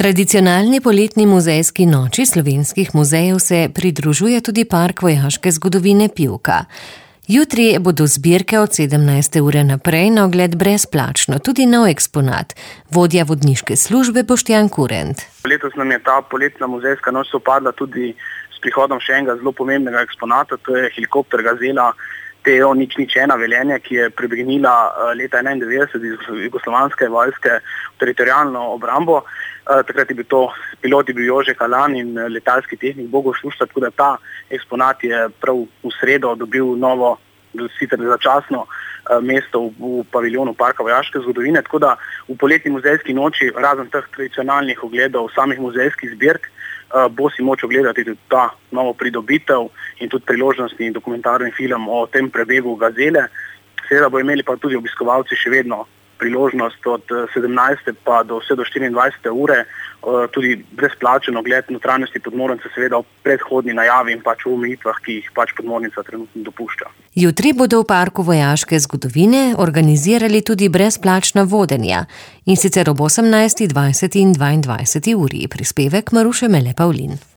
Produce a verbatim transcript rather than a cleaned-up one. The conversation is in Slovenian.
Tradicionalni poletni muzejski noči slovenskih muzejev se pridružuje tudi Park vojaške zgodovine Pivka. Jutri bodo zbirke od sedemnajste ure naprej na ogled brezplačno, tudi nov eksponat, vodja vodniške službe Boštjan Kurent. Letos nam je ta poletna muzejska noč sopadla tudi s prihodom še enega zelo pomembnega eksponata, to je helikopter Gazela T O nič nič ena Velenje, ki je prebegnila leta enaindevetdeset iz jugoslovanske vojske v teritorialno obrambo. Takrat je bil to pilot je bil Jože Kalan in letalski tehnik Bogo Šuštar, tako da ta eksponat je prav v sredo dobil novo, sicer začasno mesto v paviljonu Parka vojaške zgodovine, tako da v poletni muzejski noči, razen teh tradicionalnih ogledov samih muzejskih zbirk, bo si moč ogledati tudi ta novo pridobitev in tudi priložnostni dokumentarni film o tem prebegu Gazele. Seveda bo imeli pa tudi obiskovalci še vedno priložnost od sedemnajste pa do vse do štiriindvajsete ure, tudi brezplačen ogled notranjosti podmornice, seveda v predhodni najavi in pač v omejitvah, ki jih pač podmornica trenutno dopušča. Jutri bodo v Parku vojaške zgodovine organizirali tudi brezplačna vodenja, in sicer ob osemnajsti, dvajseti in dvaindvajseti uri. Prispevek Maruše Mele Pavlin.